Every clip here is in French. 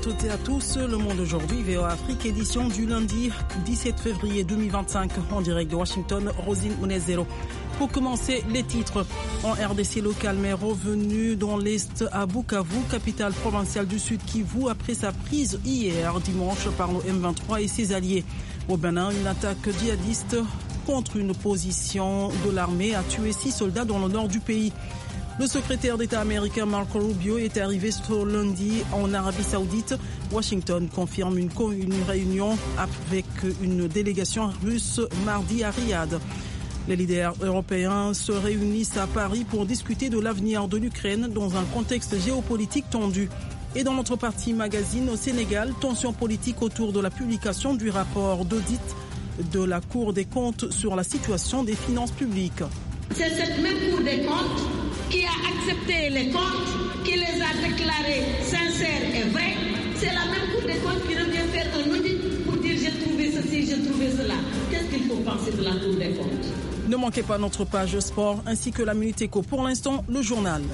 toutes et à tous. Le Monde aujourd'hui, VOA Afrique, édition du lundi 17 février 2025, en direct de Washington, Rosine Munezero. Pour commencer, les titres. En RDC, le calme est revenu dans l'Est à Bukavu, capitale provinciale du Sud Kivu, après sa prise hier dimanche par le M23 et ses alliés. Au Bénin, une attaque djihadiste contre une position de l'armée a tué 6 soldats dans le nord du pays. Le secrétaire d'État américain Marco Rubio est arrivé ce lundi en Arabie Saoudite. Washington confirme une réunion avec une délégation russe mardi à Riyad. Les leaders européens se réunissent à Paris pour discuter de l'avenir de l'Ukraine dans un contexte géopolitique tendu. Et dans notre partie magazine, au Sénégal, tension politique autour de la publication du rapport d'audit de la Cour des comptes sur la situation des finances publiques. C'est cette même Cour des comptes qui a accepté les comptes, qui les a déclarés sincères et vrais. C'est la même Cour des comptes qui revient faire un audit pour dire j'ai trouvé ceci, j'ai trouvé cela. Qu'est-ce qu'il faut penser de la Cour des comptes? Ne manquez pas notre page sport ainsi que la Minute Éco. Pour l'instant, le journal.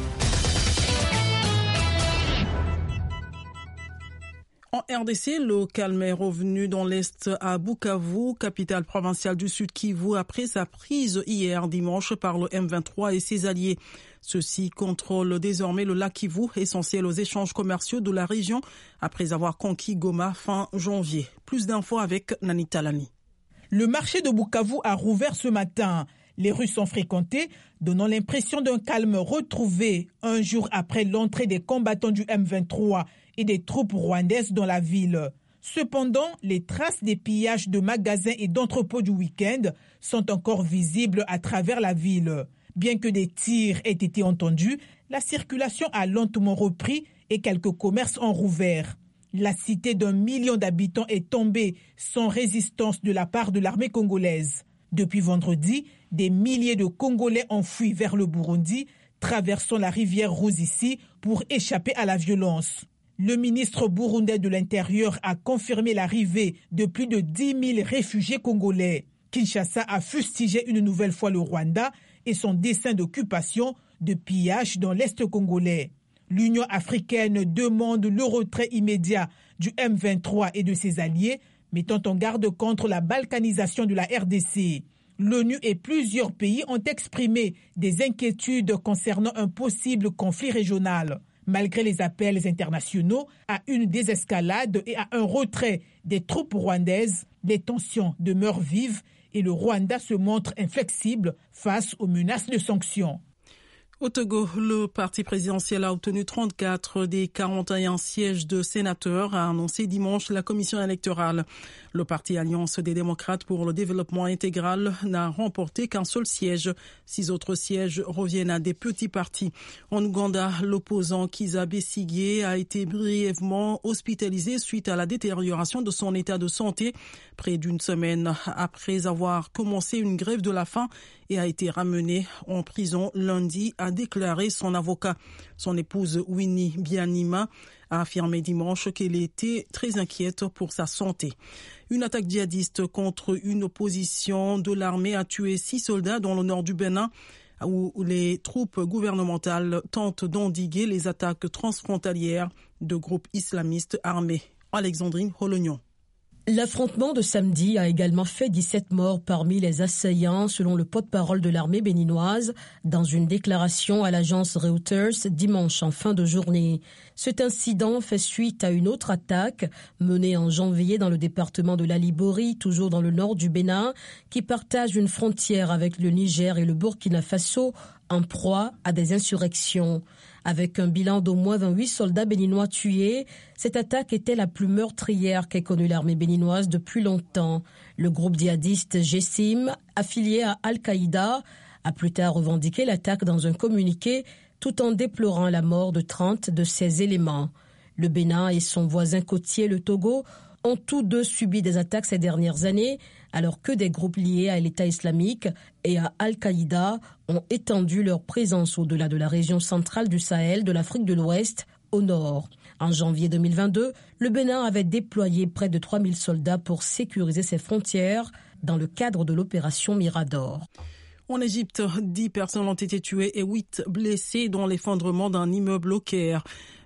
En RDC, le calme est revenu dans l'Est à Bukavu, capitale provinciale du Sud Kivu, après sa prise hier dimanche par le M23 et ses alliés. Ceux-ci contrôlent désormais le lac Kivu, essentiel aux échanges commerciaux de la région, après avoir conquis Goma fin janvier. Plus d'infos avec Nani Talani. Le marché de Bukavu a rouvert ce matin. Les rues sont fréquentées, donnant l'impression d'un calme retrouvé un jour après l'entrée des combattants du M23 et des troupes rwandaises dans la ville. Cependant, les traces des pillages de magasins et d'entrepôts du week-end sont encore visibles à travers la ville. Bien que des tirs aient été entendus, la circulation a lentement repris et quelques commerces ont rouvert. La cité d'1 million d'habitants est tombée sans résistance de la part de l'armée congolaise. Depuis vendredi, des milliers de Congolais ont fui vers le Burundi, traversant la rivière Ruzizi pour échapper à la violence. Le ministre burundais de l'Intérieur a confirmé l'arrivée de plus de 10 000 réfugiés congolais. Kinshasa a fustigé une nouvelle fois le Rwanda et son dessein d'occupation, de pillage dans l'Est congolais. L'Union africaine demande le retrait immédiat du M23 et de ses alliés, mettant en garde contre la balkanisation de la RDC. L'ONU et plusieurs pays ont exprimé des inquiétudes concernant un possible conflit régional. Malgré les appels internationaux à une désescalade et à un retrait des troupes rwandaises, les tensions demeurent vives et le Rwanda se montre inflexible face aux menaces de sanctions. Au Togo, le parti présidentiel a obtenu 34 des 41 sièges de sénateurs, a annoncé dimanche la commission électorale. Le parti Alliance des démocrates pour le développement intégral n'a remporté qu'un seul siège. 6 autres sièges reviennent à des petits partis. En Ouganda, l'opposant Kizza Besigye a été brièvement hospitalisé suite à la détérioration de son état de santé près d'une semaine après avoir commencé une grève de la faim et a été ramené en prison lundi, a déclaré son avocat. Son épouse Winnie Bianima a affirmé dimanche qu'elle était très inquiète pour sa santé. Une attaque djihadiste contre une position de l'armée a tué 6 soldats dans le nord du Bénin, où les troupes gouvernementales tentent d'endiguer les attaques transfrontalières de groupes islamistes armés. Alexandrine Holognon. L'affrontement de samedi a également fait 17 morts parmi les assaillants, selon le porte-parole de l'armée béninoise, dans une déclaration à l'agence Reuters dimanche en fin de journée. Cet incident fait suite à une autre attaque menée en janvier dans le département de l'Alibori, toujours dans le nord du Bénin, qui partage une frontière avec le Niger et le Burkina Faso, en proie à des insurrections. Avec un bilan d'au moins 28 soldats béninois tués, cette attaque était la plus meurtrière qu'ait connue l'armée béninoise depuis longtemps. Le groupe djihadiste Jessim, affilié à Al-Qaïda, a plus tard revendiqué l'attaque dans un communiqué, tout en déplorant la mort de 30 de ses éléments. Le Bénin et son voisin côtier, le Togo, ont tous deux subi des attaques ces dernières années, alors que des groupes liés à l'État islamique et à Al-Qaïda ont étendu leur présence au-delà de la région centrale du Sahel, de l'Afrique de l'Ouest, au nord. En janvier 2022, le Bénin avait déployé près de 3000 soldats pour sécuriser ses frontières dans le cadre de l'opération Mirador. En Égypte, 10 personnes ont été tuées et 8 blessées dans l'effondrement d'un immeuble au Caire.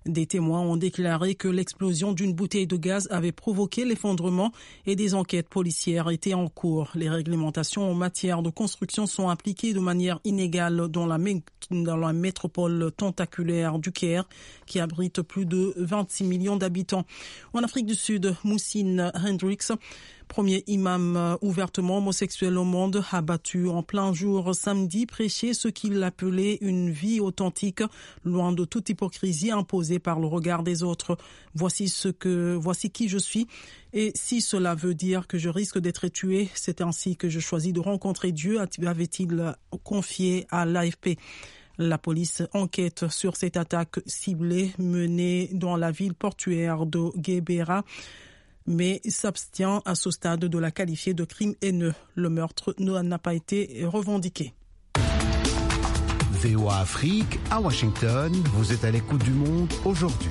Des témoins ont déclaré que l'explosion d'une bouteille de gaz avait provoqué l'effondrement et des enquêtes policières étaient en cours. Les réglementations en matière de construction sont appliquées de manière inégale dans la métropole tentaculaire du Caire, qui abrite plus de 26 millions d'habitants. En Afrique du Sud, Moussine Hendricks, premier imam ouvertement homosexuel au monde, a battu en plein jour samedi prêcher ce qu'il appelait une vie authentique, loin de toute hypocrisie imposée par le regard des autres. Voici qui je suis, et si cela veut dire que je risque d'être tué, c'est ainsi que je choisis de rencontrer Dieu, avait-il confié à l'AFP. La police enquête sur cette attaque ciblée menée dans la ville portuaire de Guébéra, mais s'abstient à ce stade de la qualifier de crime haineux. Le meurtre n'a pas été revendiqué. VOA Afrique, à Washington, vous êtes à l'écoute du monde aujourd'hui.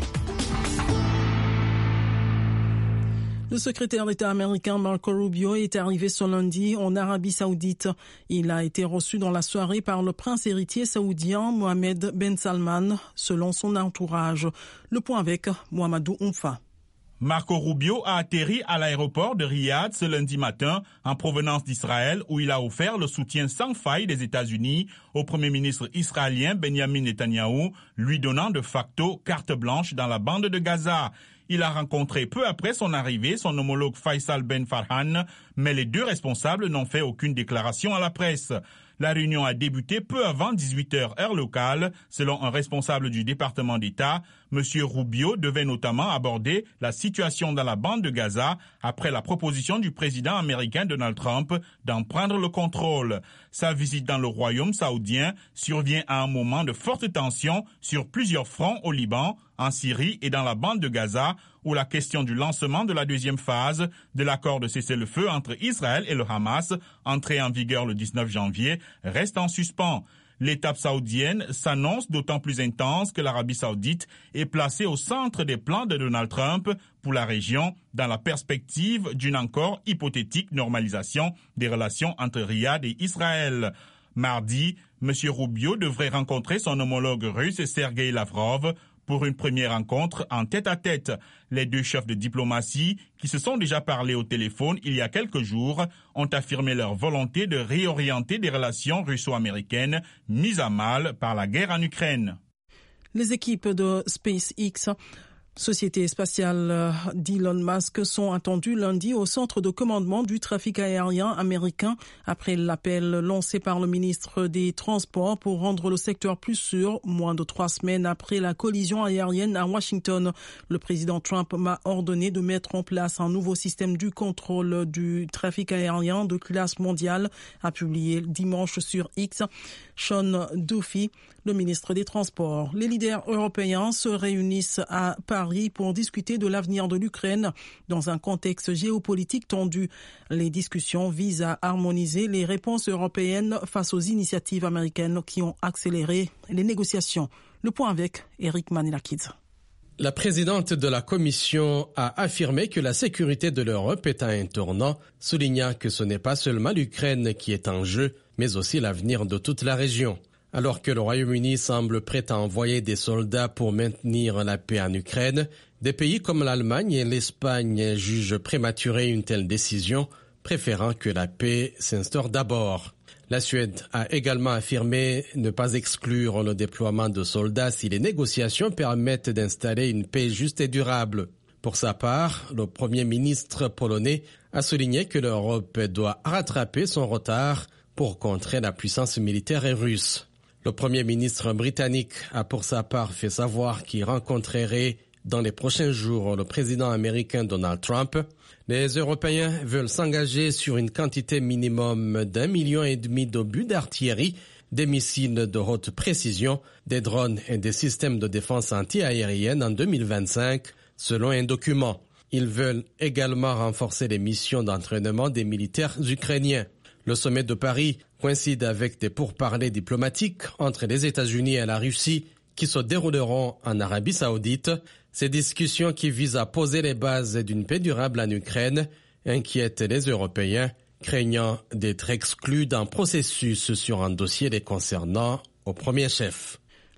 Le secrétaire d'État américain Marco Rubio est arrivé ce lundi en Arabie Saoudite. Il a été reçu dans la soirée par le prince héritier saoudien Mohammed Ben Salman, selon son entourage. Le point avec Mohamedou Oumfa. Marco Rubio a atterri à l'aéroport de Riyad ce lundi matin en provenance d'Israël, où il a offert le soutien sans faille des États-Unis au Premier ministre israélien Benjamin Netanyahou, lui donnant de facto carte blanche dans la bande de Gaza. Il a rencontré peu après son arrivée son homologue Faisal Ben Farhan, mais les deux responsables n'ont fait aucune déclaration à la presse. La réunion a débuté peu avant 18h heure locale. Selon un responsable du département d'État, M. Rubio devait notamment aborder la situation dans la bande de Gaza après la proposition du président américain Donald Trump d'en prendre le contrôle. Sa visite dans le royaume saoudien survient à un moment de forte tension sur plusieurs fronts au Liban, en Syrie et dans la bande de Gaza, où la question du lancement de la deuxième phase de l'accord de cessez-le-feu entre Israël et le Hamas, entré en vigueur le 19 janvier, reste en suspens. L'étape saoudienne s'annonce d'autant plus intense que l'Arabie saoudite est placée au centre des plans de Donald Trump pour la région, dans la perspective d'une encore hypothétique normalisation des relations entre Riyad et Israël. Mardi, M. Rubio devrait rencontrer son homologue russe Sergei Lavrov pour une première rencontre en tête-à-tête. Les deux chefs de diplomatie, qui se sont déjà parlé au téléphone il y a quelques jours, ont affirmé leur volonté de réorienter des relations russo-américaines mises à mal par la guerre en Ukraine. Les équipes de SpaceX, société spatiale d'Elon Musk, sont attendues lundi au centre de commandement du trafic aérien américain après l'appel lancé par le ministre des Transports pour rendre le secteur plus sûr, moins de 3 semaines après la collision aérienne à Washington. Le président Trump m'a ordonné de mettre en place un nouveau système du contrôle du trafic aérien de classe mondiale, a publié dimanche sur X Sean Duffy, le ministre des Transports. Les leaders européens se réunissent à Paris pour discuter de l'avenir de l'Ukraine dans un contexte géopolitique tendu. Les discussions visent à harmoniser les réponses européennes face aux initiatives américaines qui ont accéléré les négociations. Le point avec Eric Manilakidze. La présidente de la Commission a affirmé que la sécurité de l'Europe est à un tournant, soulignant que ce n'est pas seulement l'Ukraine qui est en jeu, mais aussi l'avenir de toute la région. Alors que le Royaume-Uni semble prêt à envoyer des soldats pour maintenir la paix en Ukraine, des pays comme l'Allemagne et l'Espagne jugent prématurée une telle décision, préférant que la paix s'instaure d'abord. La Suède a également affirmé ne pas exclure le déploiement de soldats si les négociations permettent d'installer une paix juste et durable. Pour sa part, le Premier ministre polonais a souligné que l'Europe doit rattraper son retard pour contrer la puissance militaire russe. Le Premier ministre britannique a pour sa part fait savoir qu'il rencontrerait dans les prochains jours le président américain Donald Trump. Les Européens veulent s'engager sur une quantité minimum d'1,5 million d'obus d'artillerie, des missiles de haute précision, des drones et des systèmes de défense anti-aérienne en 2025, selon un document. Ils veulent également renforcer les missions d'entraînement des militaires ukrainiens. Le sommet de Paris coïncide avec des pourparlers diplomatiques entre les États-Unis et la Russie qui se dérouleront en Arabie Saoudite. Ces discussions qui visent à poser les bases d'une paix durable en Ukraine inquiètent les Européens, craignant d'être exclus d'un processus sur un dossier les concernant au premier chef.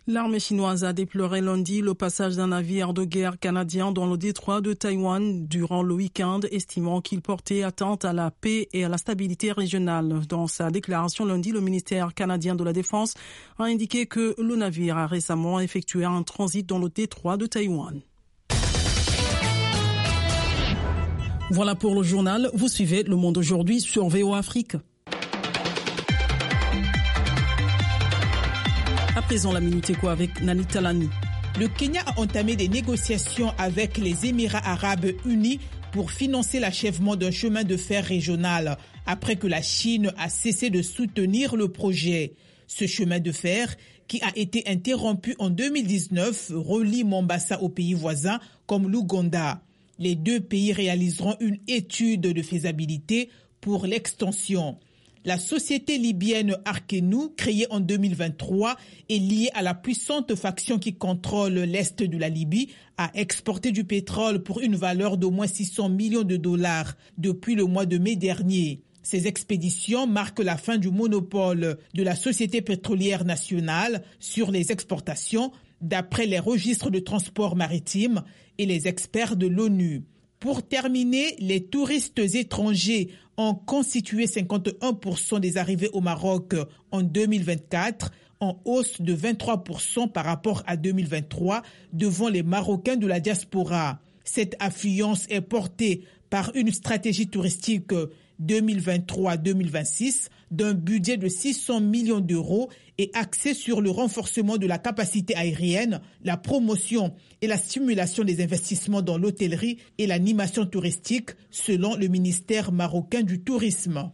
L'armée chinoise a déploré lundi le passage d'un navire de guerre canadien dans le détroit de Taïwan durant le week-end, estimant qu'il portait atteinte à la paix et à la stabilité régionale. Dans sa déclaration lundi, le ministère canadien de la Défense a indiqué que le navire a récemment effectué un transit dans le détroit de Taïwan. Voilà pour le journal. Vous suivez Le Monde aujourd'hui sur VOA Afrique. À présent, la Minute Éco avec Nani Talani. Le Kenya a entamé des négociations avec les Émirats arabes unis pour financer l'achèvement d'un chemin de fer régional, après que la Chine a cessé de soutenir le projet. Ce chemin de fer, qui a été interrompu en 2019, relie Mombasa aux pays voisins comme l'Ouganda. Les deux pays réaliseront une étude de faisabilité pour l'extension. La société libyenne Arkenu, créée en 2023 et liée à la puissante faction qui contrôle l'est de la Libye, a exporté du pétrole pour une valeur d'au moins 600 millions de dollars depuis le mois de mai dernier. Ces expéditions marquent la fin du monopole de la Société pétrolière nationale sur les exportations, d'après les registres de transport maritime et les experts de l'ONU. Pour terminer, les touristes étrangers ont constitué 51% des arrivées au Maroc en 2024, en hausse de 23% par rapport à 2023 devant les Marocains de la diaspora. Cette affluence est portée par une stratégie touristique 2023-2026 d'un budget de 600 millions d'euros et axée sur le renforcement de la capacité aérienne, la promotion et la stimulation des investissements dans l'hôtellerie et l'animation touristique, selon le ministère marocain du Tourisme.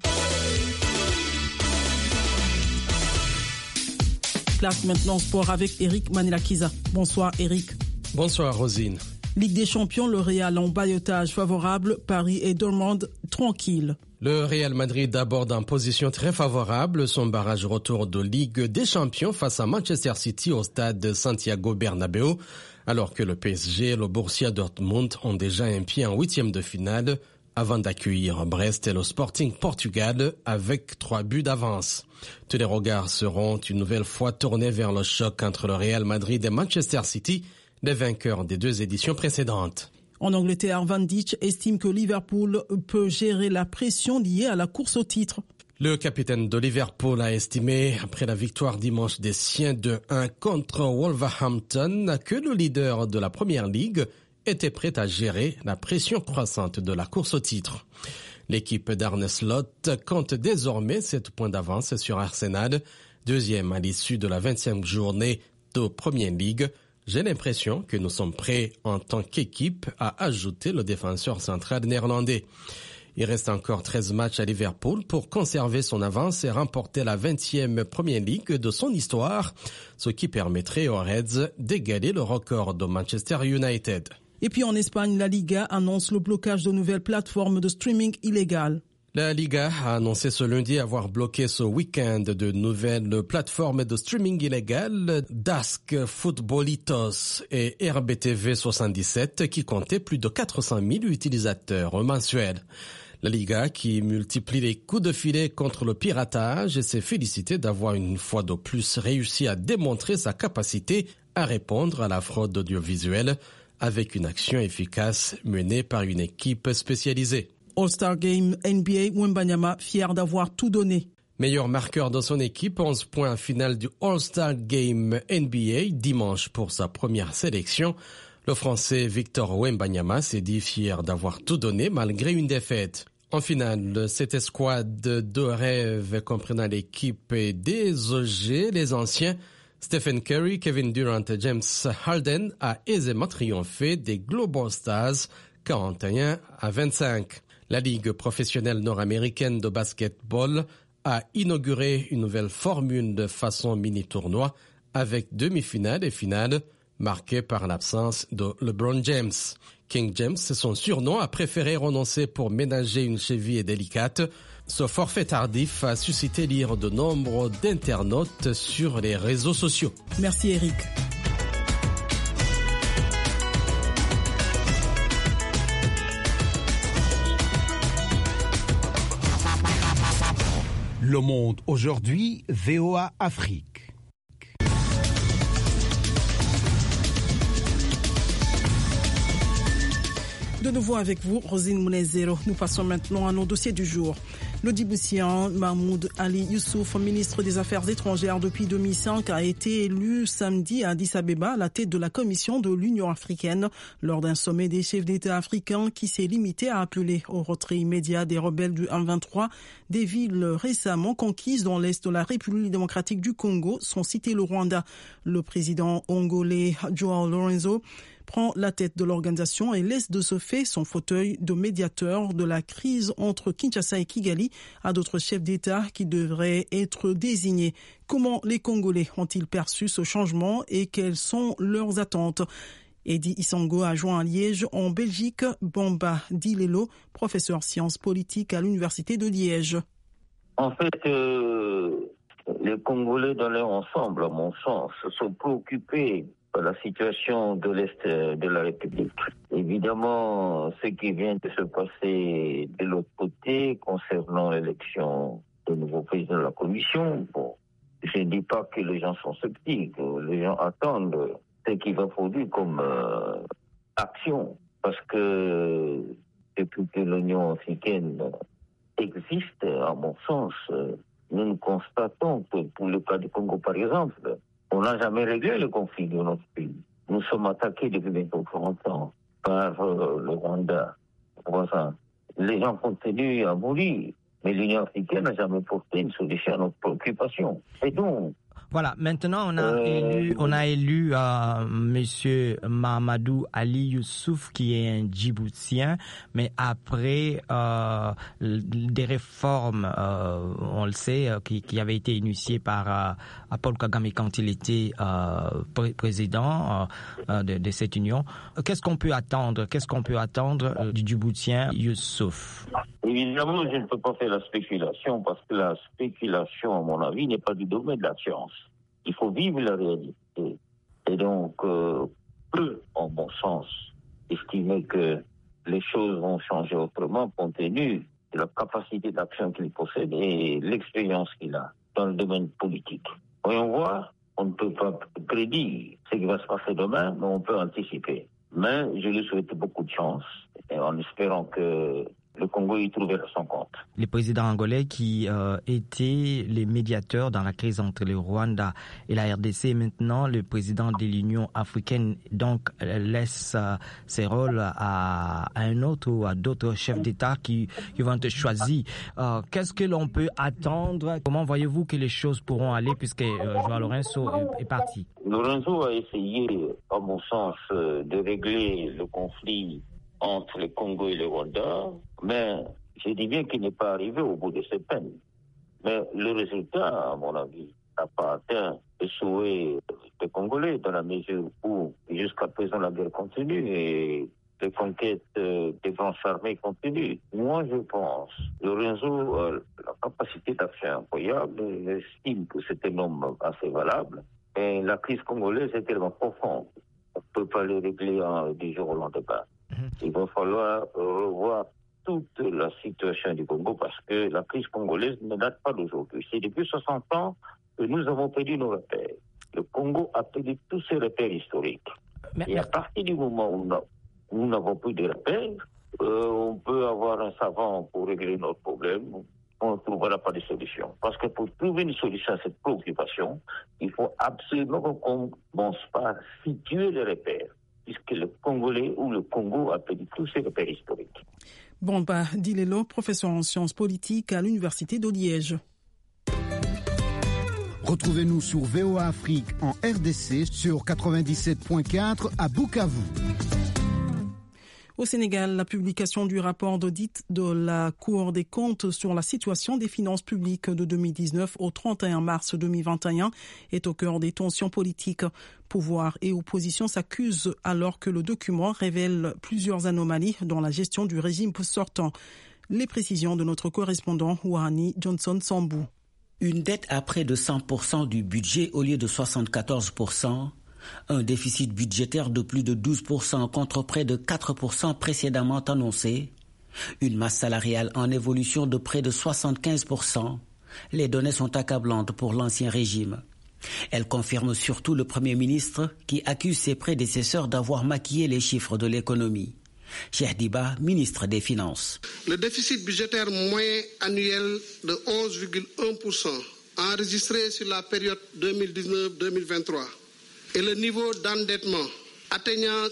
Place maintenant sport avec Eric Manilakiza. Bonsoir Eric. Bonsoir Rosine. Ligue des champions, le Real en balotage favorable, Paris et Dortmund tranquille. Le Real Madrid aborde en position très favorable son barrage retour de Ligue des champions face à Manchester City au stade Santiago Bernabéu, alors que le PSG et le Borussia Dortmund ont déjà un pied en huitième de finale avant d'accueillir Brest et le Sporting Portugal avec 3 buts d'avance. Tous les regards seront une nouvelle fois tournés vers le choc entre le Real Madrid et Manchester City, les vainqueurs des 2 éditions précédentes. En Angleterre, Van Dijk estime que Liverpool peut gérer la pression liée à la course au titre. Le capitaine de Liverpool a estimé, après la victoire dimanche des siens de 1 contre Wolverhampton, que le leader de la Première Ligue était prêt à gérer la pression croissante de la course au titre. L'équipe d'Arne Slot compte désormais 7 points d'avance sur Arsenal, deuxième à l'issue de la 20e journée de Première Ligue. J'ai l'impression que nous sommes prêts en tant qu'équipe, à ajouter le défenseur central néerlandais. Il reste encore 13 matchs à Liverpool pour conserver son avance et remporter la 20e Première Ligue de son histoire, ce qui permettrait aux Reds d'égaler le record de Manchester United. Et puis en Espagne, la Liga annonce le blocage de nouvelles plateformes de streaming illégales. La Liga a annoncé ce lundi avoir bloqué ce week-end de nouvelles plateformes de streaming illégales, Dask, Futbolitos et RBTV 77 qui comptaient plus de 400 000 utilisateurs mensuels. La Liga, qui multiplie les coups de filet contre le piratage, s'est félicitée d'avoir une fois de plus réussi à démontrer sa capacité à répondre à la fraude audiovisuelle avec une action efficace menée par une équipe spécialisée. All-Star Game NBA, Wembanyama, fier d'avoir tout donné. Meilleur marqueur de son équipe, 11 points en finale du All-Star Game NBA dimanche pour sa première sélection. Le Français Victor Wembanyama s'est dit fier d'avoir tout donné malgré une défaite. En finale, cette escouade de rêve comprenant l'équipe des OG, les anciens, Stephen Curry, Kevin Durant et James Harden a aisément triomphé des Global Stars 41-25. La Ligue professionnelle nord-américaine de basketball a inauguré une nouvelle formule de façon mini-tournoi avec demi-finale et finale marquée par l'absence de LeBron James. King James, son surnom, a préféré renoncer pour ménager une cheville délicate. Ce forfait tardif a suscité l'ire de nombre d'internautes sur les réseaux sociaux. Merci Eric. Le Monde aujourd'hui, VOA Afrique. De nouveau avec vous, Rosine Mounezero. Nous passons maintenant à nos dossiers du jour. Le Djiboutien Mahmoud Ali Youssouf, ministre des Affaires étrangères depuis 2005, a été élu samedi à Addis Abeba à la tête de la commission de l'Union africaine lors d'un sommet des chefs d'État africains qui s'est limité à appeler au retrait immédiat des rebelles du M23. Des villes récemment conquises dans l'est de la République démocratique du Congo sont citées le Rwanda. Le président angolais João Lourenço prend la tête de l'organisation et laisse de ce fait son fauteuil de médiateur de la crise entre Kinshasa et Kigali à d'autres chefs d'État qui devraient être désignés. Comment les Congolais ont-ils perçu ce changement et quelles sont leurs attentes? Eddie Isango a joint à Liège, en Belgique, Bamba Dilelo, professeur sciences politiques à l'Université de Liège. En fait, les Congolais dans leur ensemble, à mon sens, se sont préoccupés par la situation de l'Est de la République. Évidemment, ce qui vient de se passer de l'autre côté concernant l'élection du nouveau président de la Commission, bon, je ne dis pas que les gens sont sceptiques, les gens attendent ce qu'il va produire comme action, parce que depuis que l'Union africaine existe, à mon sens, nous constatons que pour le cas du Congo, par exemple, on n'a jamais réglé le conflit de notre pays. Nous sommes attaqués depuis bientôt 30 ans par le Rwanda. Les gens continuent à mourir, mais l'Union africaine n'a jamais porté une solution à notre préoccupation. Et donc, voilà, maintenant on a élu monsieur Mahamadou Ali Youssouf qui est un Djiboutien, mais après des réformes, on le sait, qui avaient été initiées par Paul Kagame quand il était président de cette union. Qu'est-ce qu'on peut attendre du Djiboutien Youssouf? Évidemment, je ne peux pas faire la spéculation parce que la spéculation, à mon avis, n'est pas du domaine de la science. Il faut vivre la réalité. Et donc, peut, en bon sens, estimer que les choses vont changer autrement compte tenu de la capacité d'action qu'il possède et l'expérience qu'il a dans le domaine politique. Voyons voir, on ne peut pas prédire ce qui va se passer demain, mais on peut anticiper. Mais je lui souhaite beaucoup de chance, en espérant que le Congo y trouvera son compte. Les présidents angolais qui étaient les médiateurs dans la crise entre le Rwanda et la RDC, maintenant le président de l'Union africaine donc laisse ses rôles à un autre ou à d'autres chefs d'État qui vont être choisis. Qu'est-ce que l'on peut attendre? Comment voyez-vous que les choses pourront aller puisque João Lourenço est parti? Lourenço a essayé, à mon sens, de régler le conflit entre le Congo et le Rwanda, mais je dis bien qu'il n'est pas arrivé au bout de ses peines. Mais le résultat, à mon avis, n'a pas atteint le souhait des Congolais dans la mesure où, jusqu'à présent, la guerre continue et les conquêtes des branches armées continuent. Moi, je pense, Lourenço a la capacité d'action incroyable, j'estime que c'est un homme assez valable, et la crise congolaise est tellement profonde. On ne peut pas le régler du jour au lendemain. Il va falloir revoir toute la situation du Congo parce que la crise congolaise ne date pas d'aujourd'hui. C'est depuis 60 ans que nous avons perdu nos repères. Le Congo a perdu tous ses repères historiques. Et à partir du moment où nous n'avons plus de repères, on peut avoir un savant pour régler notre problème. On ne trouvera pas de solution. Parce que pour trouver une solution à cette préoccupation, il faut absolument qu'on commence par situer les repères, puisque le Congolais ou le Congo a perdu tous ses repères historiques. Bamba Dilelo, professeur en sciences politiques à l'Université de Liège. Retrouvez-nous sur VOA Afrique en RDC sur 97.4 à Bukavu. Au Sénégal, la publication du rapport d'audit de la Cour des comptes sur la situation des finances publiques de 2019 au 31 mars 2021 est au cœur des tensions politiques. Pouvoir et opposition s'accusent alors que le document révèle plusieurs anomalies dans la gestion du régime sortant. Les précisions de notre correspondant Ouani Johnson Sambou. Une dette à près de 100% du budget au lieu de 74%. Un déficit budgétaire de plus de 12% contre près de 4% précédemment annoncé. Une masse salariale en évolution de près de 75%. Les données sont accablantes pour l'ancien régime. Elle confirme surtout le Premier ministre qui accuse ses prédécesseurs d'avoir maquillé les chiffres de l'économie. Cheikh Diba, ministre des Finances. Le déficit budgétaire moyen annuel de 11,1% enregistré sur la période 2019-2023 et le niveau d'endettement atteignant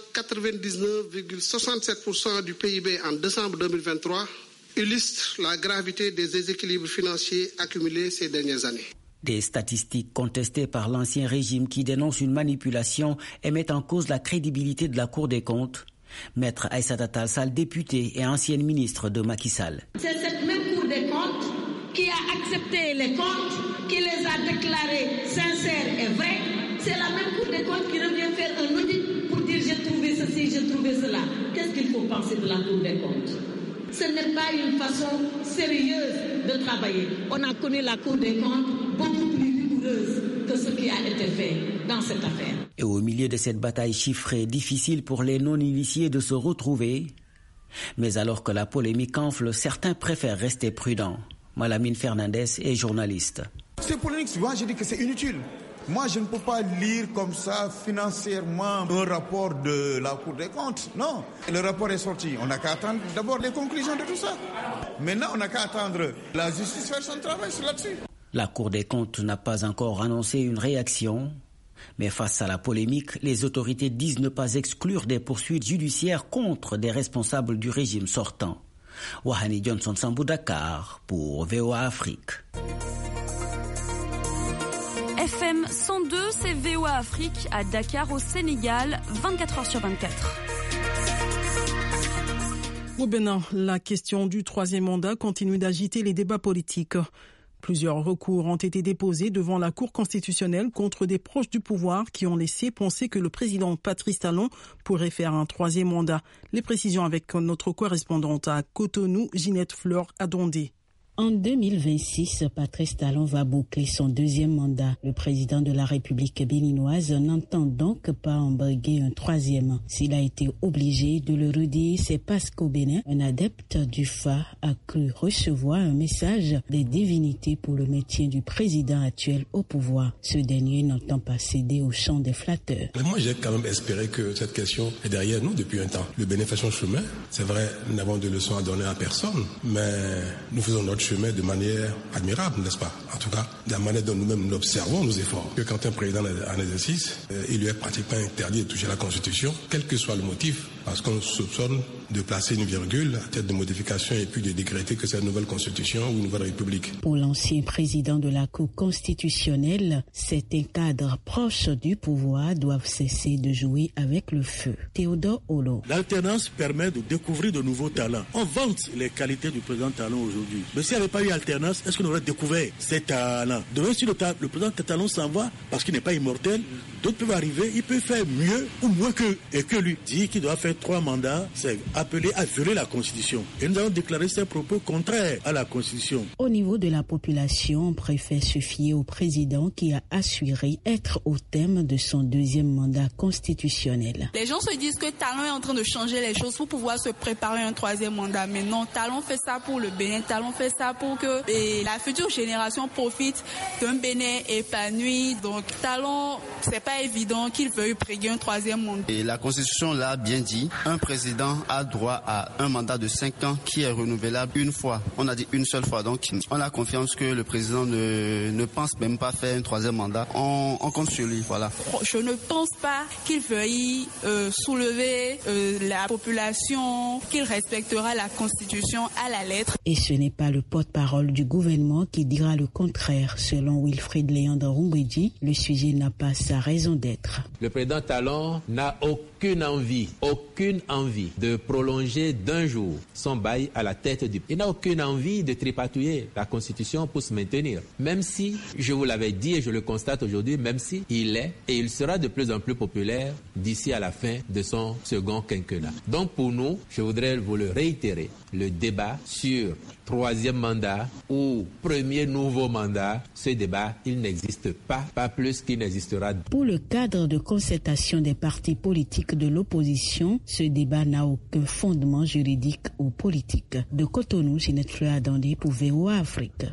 99,67% du PIB en décembre 2023 illustre la gravité des déséquilibres financiers accumulés ces dernières années. Des statistiques contestées par l'ancien régime qui dénonce une manipulation et mettent en cause la crédibilité de la Cour des comptes. Maître Aïssata Tall Sall, députée et ancienne ministre de Macky Sall. C'est cette même Cour des comptes qui a accepté les comptes, qui les a déclarés sincères et vrais. C'est la même Cour des comptes qui revient faire un audit pour dire j'ai trouvé ceci, j'ai trouvé cela. Qu'est-ce qu'il faut penser de la Cour des comptes? Ce n'est pas une façon sérieuse de travailler. On a connu la Cour des comptes beaucoup plus rigoureuse que ce qui a été fait dans cette affaire. Et au milieu de cette bataille chiffrée, difficile pour les non-initiés de se retrouver. Mais alors que la polémique enfle, certains préfèrent rester prudents. Malamine Fernandez est journaliste. C'est polémique, moi je dis que c'est inutile. Moi, je ne peux pas lire comme ça financièrement un rapport de la Cour des comptes. Non, le rapport est sorti. On n'a qu'à attendre d'abord les conclusions de tout ça. Maintenant, on n'a qu'à attendre la justice faire son travail là-dessus. La Cour des comptes n'a pas encore annoncé une réaction. Mais face à la polémique, les autorités disent ne pas exclure des poursuites judiciaires contre des responsables du régime sortant. Wahani Johnson Sambou, Dakar, pour VOA Afrique. FM 102, c'est VOA Afrique à Dakar au Sénégal, 24h sur 24. Au Bénin, la question du troisième mandat continue d'agiter les débats politiques. Plusieurs recours ont été déposés devant la Cour constitutionnelle contre des proches du pouvoir qui ont laissé penser que le président Patrice Talon pourrait faire un troisième mandat. Les précisions avec notre correspondante à Cotonou, Ginette Fleur Adondé. En 2026, Patrice Talon va boucler son deuxième mandat. Le président de la République béninoise n'entend donc pas embarguer un troisième. S'il a été obligé de le redire, c'est parce qu'au Bénin, un adepte du FA a cru recevoir un message des divinités pour le maintien du président actuel au pouvoir. Ce dernier n'entend pas céder au chant des flatteurs. Moi, j'ai quand même espéré que cette question est derrière nous depuis un temps. Le Bénin fait son chemin. C'est vrai, nous n'avons de leçons à donner à personne, mais nous faisons notre chemin de manière admirable, n'est-ce pas? En tout cas, de la manière dont nous-mêmes nous observons nos efforts. Que quand un président est en exercice, il lui est pratiquement interdit de toucher la Constitution, quel que soit le motif, parce qu'on soupçonne de placer une virgule à tête de modification et puis de décréter que c'est une nouvelle Constitution ou une nouvelle République. Pour l'ancien président de la Cour constitutionnelle, certains cadres proches du pouvoir doivent cesser de jouer avec le feu. Théodore Olo. L'alternance permet de découvrir de nouveaux talents. On vante les qualités du président Talon aujourd'hui. Mais s'il n'y avait pas eu alternance, est-ce qu'on aurait découvert ces talents? Demain, si le président Talon s'en va parce qu'il n'est pas immortel, d'autres peuvent arriver, il peut faire mieux ou moins que lui. Dit qu'il doit faire 3 mandats, c'est appelé à violer la Constitution. Et nous avons déclaré ces propos contraires à la Constitution. Au niveau de la population, on préfère se fier au président qui a assuré être au thème de son deuxième mandat constitutionnel. Les gens se disent que Talon est en train de changer les choses pour pouvoir se préparer un troisième mandat. Mais non, Talon fait ça pour le Bénin. Talon fait ça pour que la future génération profite d'un Bénin épanoui. Donc Talon, c'est pas évident qu'il veuille préguer un troisième mandat. Et la Constitution l'a bien dit, un président a droit à un mandat de 5 ans qui est renouvelable une fois. On a dit une seule fois, donc on a confiance que le président ne pense même pas faire un troisième mandat. On compte sur lui, voilà. Je ne pense pas qu'il veuille soulever la population, qu'il respectera la Constitution à la lettre. Et ce n'est pas le porte-parole du gouvernement qui dira le contraire. Selon Wilfried Léandre Rumbedi, le sujet n'a pas sa raison d'être. Le président Talon n'a aucune envie de prolonger d'un jour son bail à la tête du... Il n'a aucune envie de tripatouiller la Constitution pour se maintenir. Même si, je vous l'avais dit et je le constate aujourd'hui, même si il est et il sera de plus en plus populaire d'ici à la fin de son second quinquennat. Donc pour nous, je voudrais vous le réitérer, le débat sur troisième mandat ou premier nouveau mandat, ce débat, il n'existe pas plus qu'il n'existera. Pour le cadre de concertation des partis politiques de l'opposition, ce débat n'a aucun fondement juridique ou politique. De Cotonou, Ginette Fleur Adondé pour VOA Afrique.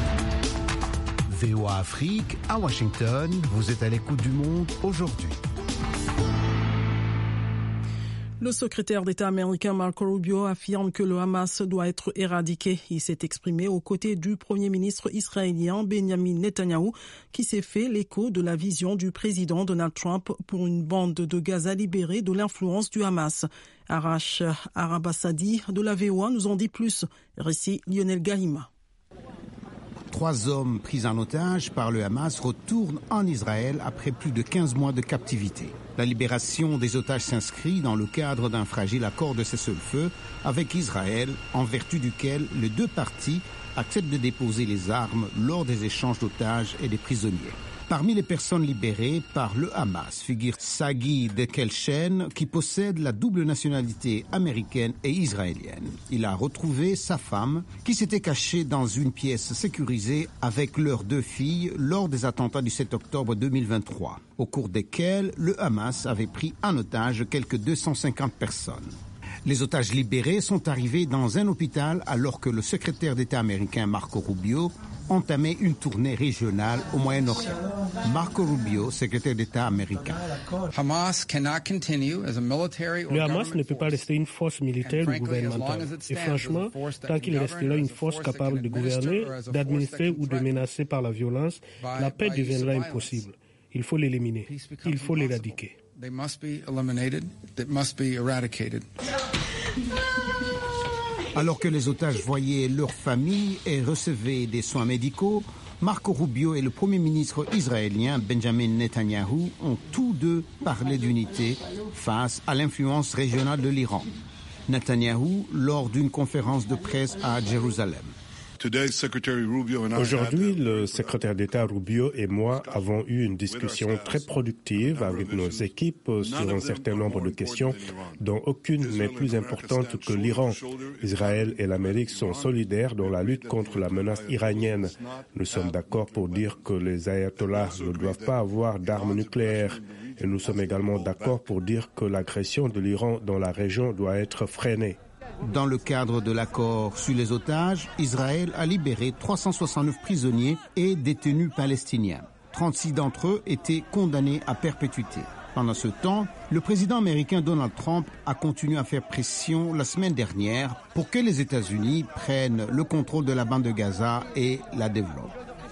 VOA Afrique, à Washington, vous êtes à l'écoute du monde aujourd'hui. Le secrétaire d'État américain Marco Rubio affirme que le Hamas doit être éradiqué. Il s'est exprimé aux côtés du Premier ministre israélien Benjamin Netanyahou, qui s'est fait l'écho de la vision du président Donald Trump pour une bande de Gaza libérée de l'influence du Hamas. Arash Arabassadi de la VOA nous en dit plus. Récit Lionel Galima. 3 hommes pris en otage par le Hamas retournent en Israël après plus de 15 mois de captivité. La libération des otages s'inscrit dans le cadre d'un fragile accord de cessez-le-feu avec Israël, en vertu duquel les 2 parties acceptent de déposer les armes lors des échanges d'otages et des prisonniers. Parmi les personnes libérées par le Hamas figure Sagi Dekelchen, qui possède la double nationalité américaine et israélienne. Il a retrouvé sa femme, qui s'était cachée dans une pièce sécurisée avec leurs 2 filles lors des attentats du 7 octobre 2023, au cours desquels le Hamas avait pris en otage quelques 250 personnes. Les otages libérés sont arrivés dans un hôpital alors que le secrétaire d'État américain Marco Rubio entamait une tournée régionale au Moyen-Orient. Marco Rubio, secrétaire d'État américain. Le Hamas ne peut pas rester une force militaire ou gouvernementale. Et franchement, tant qu'il restera une force capable de gouverner, d'administrer ou de menacer par la violence, la paix deviendra impossible. Il faut l'éliminer. Il faut l'éradiquer. They must be eliminated. They must be eradicated. Alors que les otages voyaient leurs familles et recevaient des soins médicaux, Marco Rubio et le Premier ministre israélien Benjamin Netanyahou ont tous deux parlé d'unité face à l'influence régionale de l'Iran. Netanyahou lors d'une conférence de presse à Jérusalem. Aujourd'hui, le secrétaire d'État Rubio et moi avons eu une discussion très productive avec nos équipes sur un certain nombre de questions dont aucune n'est plus importante que l'Iran. Israël et l'Amérique sont solidaires dans la lutte contre la menace iranienne. Nous sommes d'accord pour dire que les ayatollahs ne doivent pas avoir d'armes nucléaires. Et nous sommes également d'accord pour dire que l'agression de l'Iran dans la région doit être freinée. Dans le cadre de l'accord sur les otages, Israël a libéré 369 prisonniers et détenus palestiniens. 36 d'entre eux étaient condamnés à perpétuité. Pendant ce temps, le président américain Donald Trump a continué à faire pression la semaine dernière pour que les États-Unis prennent le contrôle de la bande de Gaza et la développent.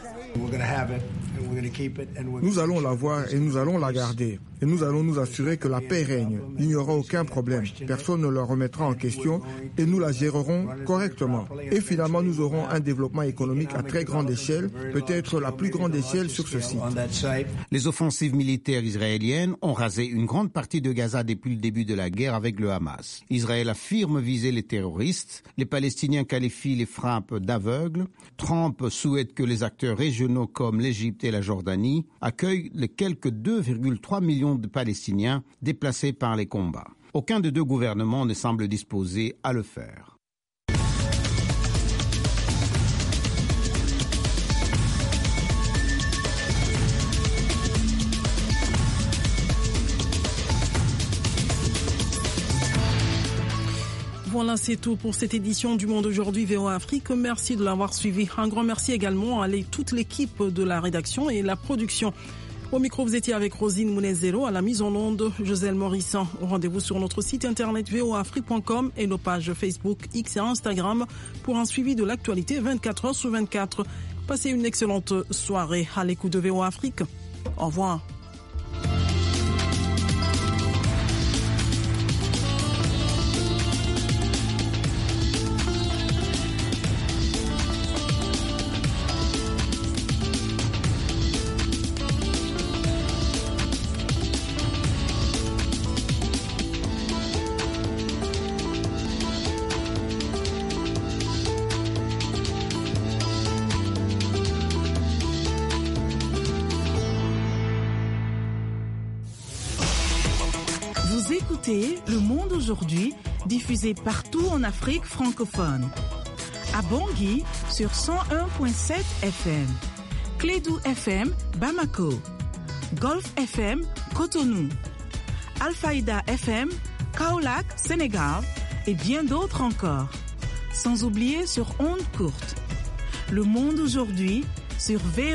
Nous allons l'avoir et nous allons la garder. Et nous allons nous assurer que la paix règne. Il n'y aura aucun problème. Personne ne la remettra en question et nous la gérerons correctement. Et finalement, nous aurons un développement économique à très grande échelle, peut-être la plus grande échelle sur ce site. Les offensives militaires israéliennes ont rasé une grande partie de Gaza depuis le début de la guerre avec le Hamas. Israël affirme viser les terroristes. Les Palestiniens qualifient les frappes d'aveugles. Trump souhaite que les acteurs régionaux comme l'Égypte et la Jordanie accueillent les quelques 2,3 millions de Palestiniens déplacés par les combats. Aucun des 2 gouvernements ne semble disposé à le faire. Voilà, c'est tout pour cette édition du Monde Aujourd'hui VOA Afrique. Merci de l'avoir suivi. Un grand merci également à toute l'équipe de la rédaction et la production. Au micro, vous étiez avec Rosine Mounezero, à la mise en onde, Joselle Morissan. Rendez-vous sur notre site internet voafrique.com et nos pages Facebook, X et Instagram pour un suivi de l'actualité 24 heures sur 24. Passez une excellente soirée à l'écoute de VOA Afrique. Au revoir. Le Monde Aujourd'hui, diffusé partout en Afrique francophone. À Bangui sur 101.7 FM, Clédou FM, Bamako, Golf FM, Cotonou, Alfayda FM, Kaolack, Sénégal et bien d'autres encore. Sans oublier sur ondes courtes. Le Monde Aujourd'hui sur VOA.